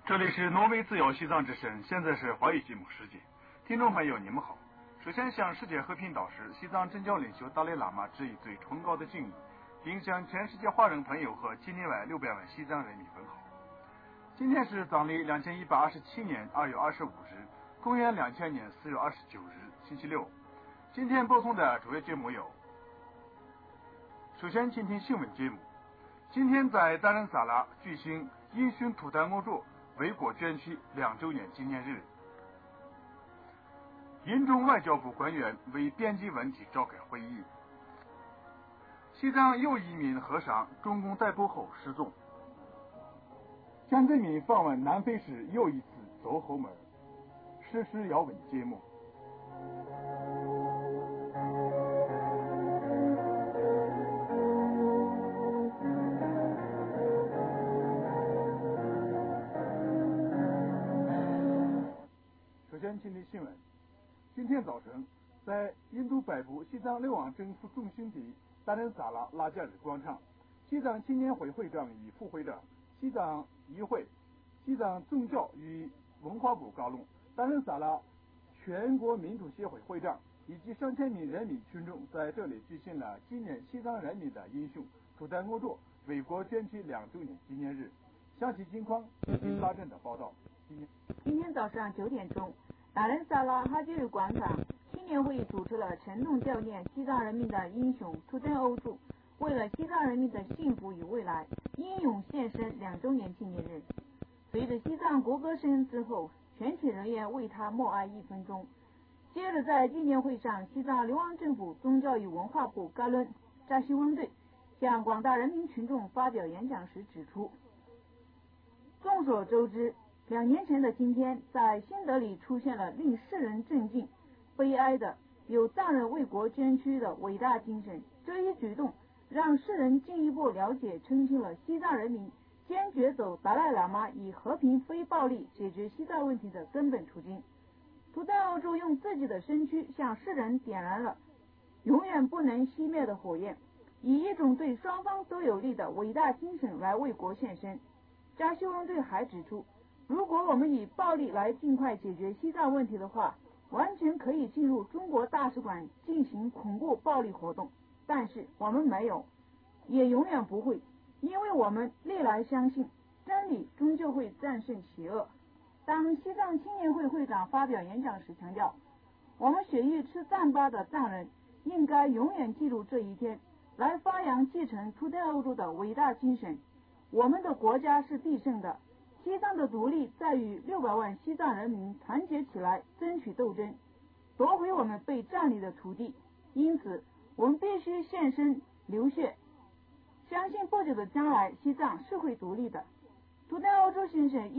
这里是挪威自由西藏之声，现在是华语节目时间。听众朋友，你们好。首先向世界和平导师、西藏政教领袖达赖喇嘛致以最崇高的敬意，并向全世界华人朋友和境内外600万西藏人民问好。今天是藏历2127年2月25日，公元2000年4月29日，星期六。今天播送的主要节目有：首先，请听新闻节目。今天在达仁萨拉举行因循图坦欧洲为国捐躯2周年纪念日。印中外交部官员为边境问题召开会议。西藏又一名和尚中共逮捕后失踪。江泽民访问南非时又一次走后门。时事要闻节目。首先，请听新闻。今天早晨，在印度北部西藏流亡政府中心地达仁萨拉拉贾日广场，西藏青年会会长与副会长、西藏议会、西藏宗教与文化部高龙、达仁萨拉全国民主协会会长以及上千名人民群众在这里举行了纪念西藏人民的英雄图坦欧洲为国捐躯2周年纪念日。详细情况请大正的报道。 今天早上9点钟，达仁萨拉哈吉日广场青年会主持了沉痛悼念西藏人民的英雄图坦欧洲为了西藏人民的幸福与未来英勇献身2周年纪念日。随着西藏国歌声之后，全体人员为他默哀1分钟。接着在纪念会上，西藏流亡政府宗教与文化部嘎伦扎西翁队向广大人民群众发表演讲时指出，众所周知，2年前的今天，在新德里出现了令世人震惊、悲哀的有藏人为国捐躯的伟大精神。这一举动让世人进一步了解、澄清了西藏人民坚决走达赖喇嘛以和平非暴力解决西藏问题的根本途径。图坦欧洲用自己的身躯向世人点燃了永远不能熄灭的火焰，以一种对双方都有利的伟大精神来为国献身。扎西翁队还指出，如果我们以暴力来尽快解决西藏问题的话，完全可以进入中国大使馆进行恐怖暴力活动，但是我们没有，也永远不会，因为我们历来相信真理终究会战胜邪恶。当西藏青年会会长发表演讲时强调，我们血域吃藏巴的藏人应该永远记住这一天，来发扬继承图坦欧洲的伟大精神。我们的国家是必胜的，西藏的独立在于600万西藏人民团结起来争取斗争，夺回我们被占领的土地。因此我们必须献身流血，相信不久的将来西藏是会独立的。图坦欧洲先生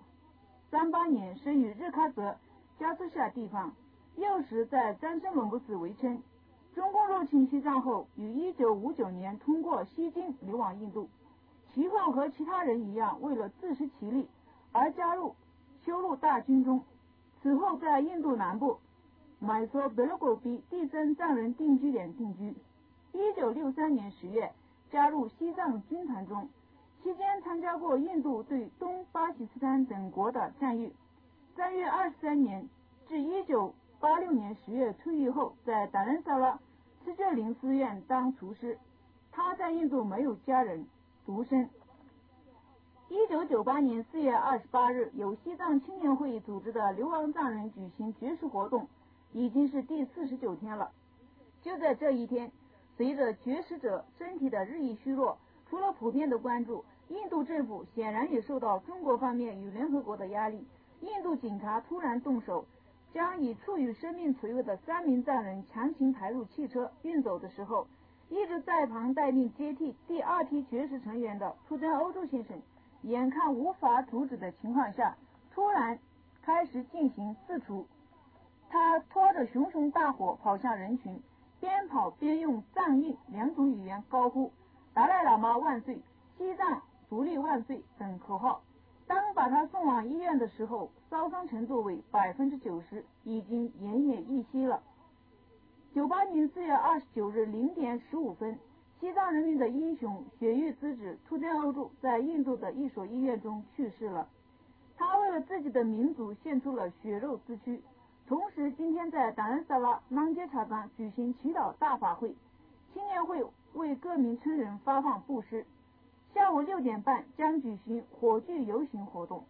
1938年生于日喀则加苏夏地方，幼时在詹森伦布寺为称。中共入侵西藏后，于1959年通过西京流亡印度，其后和其他人一样，为了自食其力而加入修路大军中。此后在印度南部买索贝勒果比第3藏人定居点定居。1963年10月加入西藏军团中，期间参加过印度对东巴基斯坦等国的战役。3月23年至1986年10月退役后，在达仁萨拉斯觉林寺院当厨师。他在印度没有家人，独身。1998年4月28日，由西藏青年会组织的流亡藏人举行绝食活动，已经是第49天了。就在这一天，随着绝食者身体的日益虚弱，除了普遍的关注，印度政府显然也受到中国方面与联合国的压力。印度警察突然动手，将已处于生命垂危的3名藏人强行抬入汽车运走的时候，一直在旁待命接替第2批绝食成员的图坦欧洲先生，眼看无法阻止的情况下，突然开始进行自除。他拖着熊熊大火跑向人群，边跑边用藏印2种语言高呼达赖喇嘛万岁、西藏独立万岁等口号。当把他送往医院的时候，烧伤程度为90%，已经奄奄一息了。98年4月29日0点15分，西藏人民的英雄血域之子图坦欧洲在印度的一所医院中去世了。 他为了自己的民族献出了血肉之躯。同时，今天在达仁萨拉芒街茶庄举行祈祷大法会，青年会为各名村人发放布施。下午6点半将举行火炬游行活动。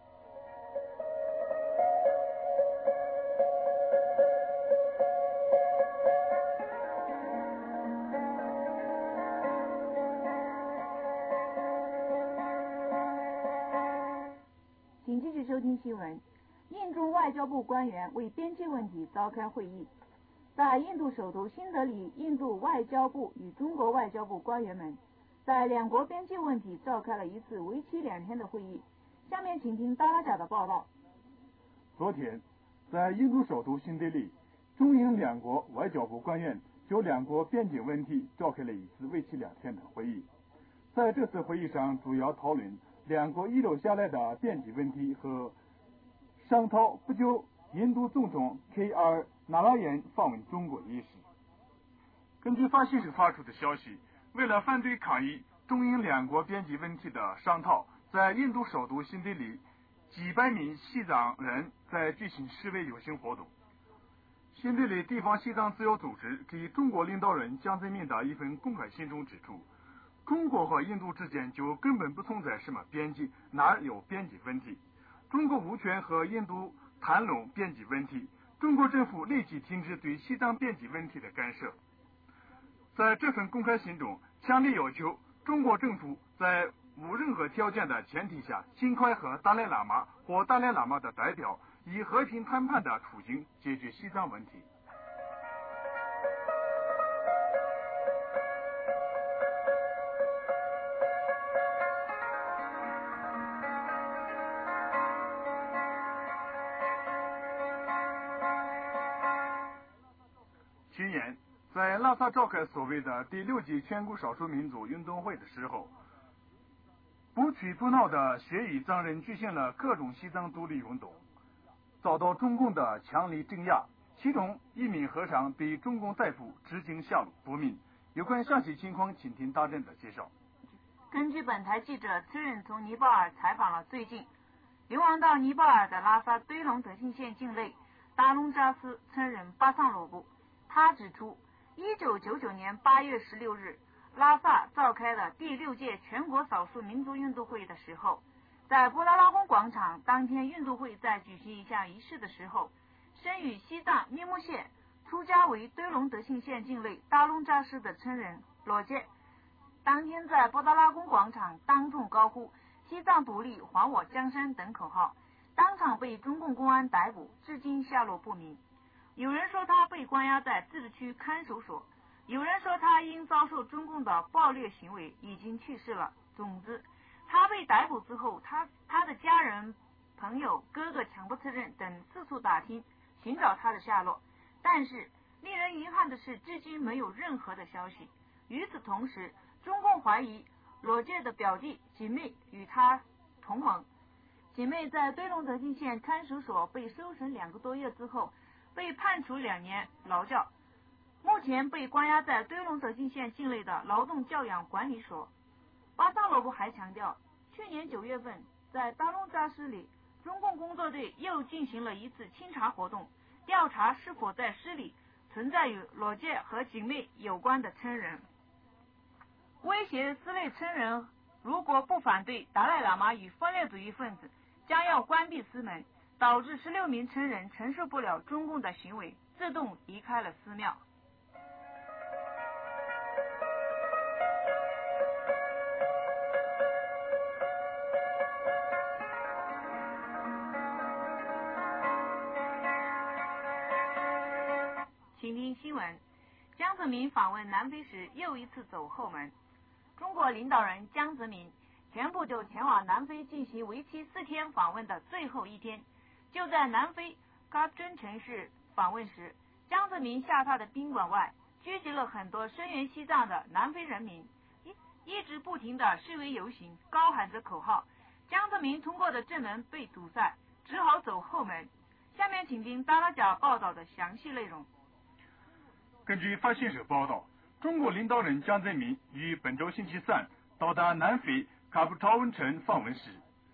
请继续收听新闻。印中外交部官员为边界问题召开会议。在印度首都新德里，印度外交部与中国外交部官员们在两国边界问题召开了一次为期2天的会议。下面请听达拉贾的报道。 昨天，在印度首都新德里，中印两国外交部官员就两国边境问题召开了一次为期2天的会议。在这次会议上，主要讨论两国遗留下来的边境问题和商讨不久印度总统 K.R. 纳拉延访问中国一事。根据法新社发出的消息，为了反对抗议中印两国边境问题的商讨，在印度首都新德里，几百名西藏人在举行示威游行活动。新德里地方西藏自由组织给中国领导人江泽民的一份公开信中指出，中国和印度之间就根本不存在什么边境，哪儿有边境问题？中国无权和印度谈论边境问题，中国政府立即停止对西藏边境问题的干涉。在这份公开信中，强烈要求中国政府在无任何条件的前提下，尽快和达赖喇嘛或达赖喇嘛的代表以和平谈判的途径解决西藏问题。去年，在拉萨召开所谓的第6届全国少数民族运动会的时候，不屈不挠的血裔藏人举行了各种西藏独立运动，遭到中共的强力镇压，其中一名和尚被中共逮捕，至今下落不明。有关详细情况，请听大震的介绍。 根据本台记者此人从尼泊尔采访了最近流亡到尼泊尔的拉萨堆龙德信县境内达隆扎斯村人巴桑罗布，他指出，1999年8月16日，拉萨召开了第6届全国少数民族运动会的时候，在布达拉宫广场，当天运动会在举行一项仪式的时候，生于西藏密木县、出家为堆龙德信县境内达隆扎斯的村人罗杰，当天在布达拉宫广场当众高呼“西藏独立，还我江山”等口号，当场被中共公安逮捕，至今下落不明。有人说他被关押在自治区看守所，有人说他因遭受中共的暴虐行为已经去世了。总之，他被逮捕之后，他的家人、朋友、哥哥、强迫责任等四处打听寻找他的下落，但是令人遗憾的是，至今没有任何的消息。与此同时，中共怀疑罗杰的表弟锦妹与他同盟。锦妹在堆龙德信县看守所被收审2个多月之后，被判处2年劳教，目前被关押在堆龙德信县境内的劳动教养管理所。巴桑罗布还强调，去年9月份在达隆扎斯里，中共工作队又进行了一次清查活动，调查是否在市里存在与罗杰和锦妹有关的村人，威胁市内村人如果不反对达赖喇嘛与分裂主义分子，将要关闭寺门，导致16名村人承受不了中共的行为，自动离开了寺庙。请听新闻，江泽民访问南非时又一次走后门。中国领导人江泽民前不久前往南非进行为期4天访问的最后一天，就在南非卡普敦城市访问时，江泽民下榻的宾馆外聚集了很多声援西藏的南非人民，一直不停的示威游行，高喊着口号。江泽民通过的正门被堵塞，只好走后门。下面请听达拉贾报道的详细内容。 根据法新社报道，中国领导人江泽民于本周星期3到达南非卡普查温城访问时，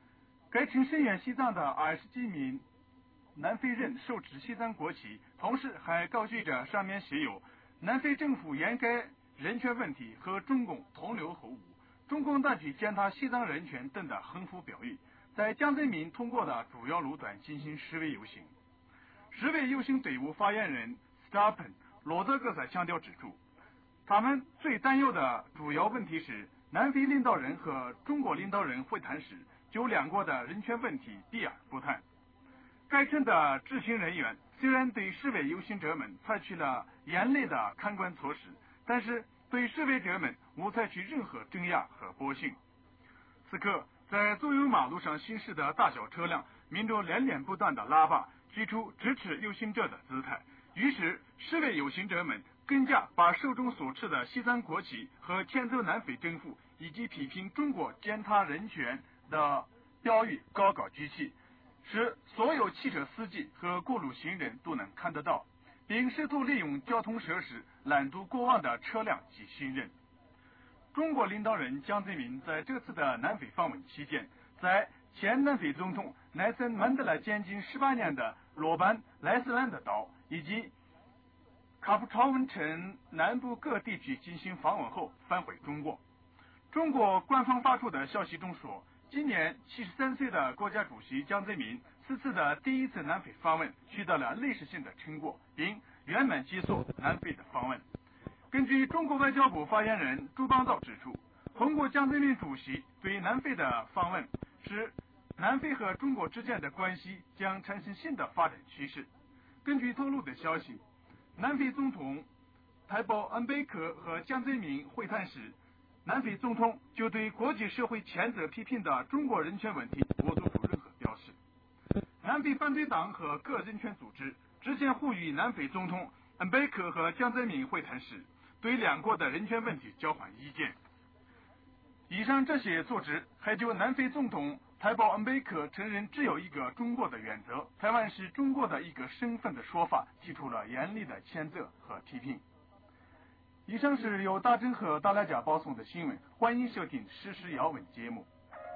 该称声援西藏的20几名南非人手持西藏国旗，同时还高举着上面写有南非政府掩盖人权问题和中共同流合污，中共当局践踏西藏人权等的横幅标语，在江泽民通过的主要路段进行示威游行。示威游行队伍发言人 Stapen 罗德格塞强调指出，他们最担忧的主要问题是南非领导人和中国领导人会谈时就两国的人权问题避而不谈。该村的执行人员虽然对示威游行者们采取了严厉的看管措施，但是对示威者们无采取任何镇压和剥刑。此刻，在左右马路上行驶的大小车辆，民众连连不断的喇叭，举出支持游行者的姿态。于是，示威游行者们更加把手中所持的西藏国旗和谴责南非政府以及批评中国践踏人权的标语高高举起，使所有汽车司机和过路行人都能看得到，并试图利用交通设施拦阻过往的车辆及行人。中国领导人江泽民在这次的南非访问期间，在前南非总统奈森曼德拉监禁18年的罗班莱斯兰德岛以及卡普朝温城南部各地区进行访问后返回中国。中国官方发出的消息中说，今年73岁的国家主席江泽民此次的第一次南非访问取得了历史性的成果，并圆满结束南非的访问。根据中国外交部发言人朱邦道指出，通过江泽民主席对南非的访问，使南非和中国之间的关系将产生新的发展趋势。根据透露的消息，南非总统泰保恩贝克和江泽民会谈时，南非总统就对国际社会谴责批评的中国人权问题不做出任何表示。南非反对党和各人权组织之前呼吁南非总统恩贝克和江泽民会谈时，对两国的人权问题交换意见。以上这些组织还就南非总统泰保恩贝克承认只有一个中国的原则，台湾是中国的一个身份的说法提出了严厉的谴责和批评。以上是由大珍和大来家报送的新闻，欢迎收听时事要闻节目。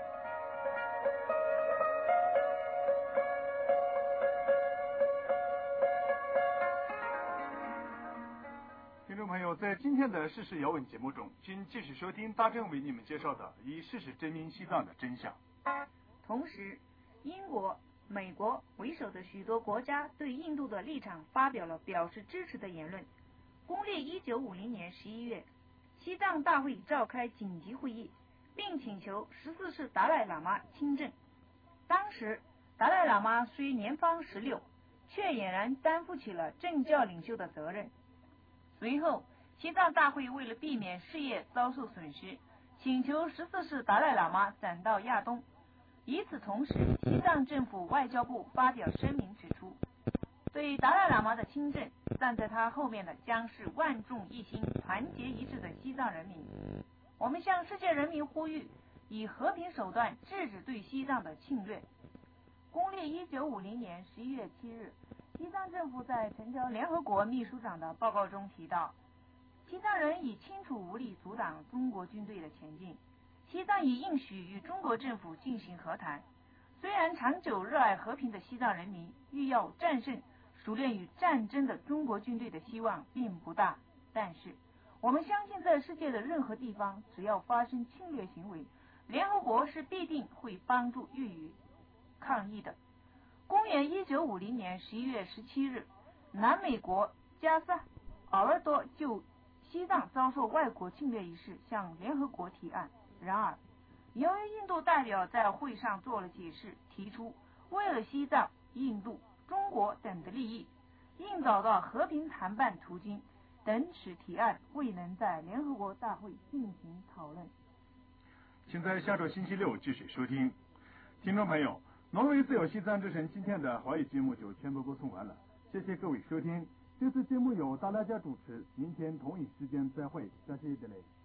听众朋友，在今天的时事要闻节目中，请继续收听大珍为你们介绍的以事实证明西藏的真相。 同时，英国、美国为首的许多国家对印度的立场发表了表示支持的言论。公历1950年11月，西藏大会召开紧急会议，并请求14世达赖喇嘛亲政。当时，达赖喇嘛虽年方16，却俨然担负起了政教领袖的责任。随后，西藏大会为了避免事业遭受损失，请求14世达赖喇嘛转到亚东。与此同时，西藏政府外交部发表声明指出，对达赖喇嘛的亲政，站在他后面的将是万众一心、团结一致的西藏人民。我们向世界人民呼吁，以和平手段制止对西藏的侵略。公历1950年11月7日，西藏政府在呈交联合国秘书长的报告中提到，西藏人已清楚无力阻挡中国军队的前进，西藏已应许与中国政府进行和谈。虽然长久热爱和平的西藏人民欲要战胜熟练于战争的中国军队的希望并不大，但是我们相信在世界的任何地方，只要发生侵略行为，联合国是必定会帮助予以抗议的。公元1950年11月17日，南美国加萨奥尔多就西藏遭受外国侵略一事向联合国提案。然而，由于印度代表在会上做了解释，提出为了西藏、印度、中国等的利益，应找到和平谈判途径等，此提案未能在联合国大会进行讨论。 请在下周星期六继续收听。听众朋友，挪威自由西藏之声今天的华语节目就全部播送完了，谢谢各位收听。这次节目由大来家主持，明天同一时间再会，谢谢各位。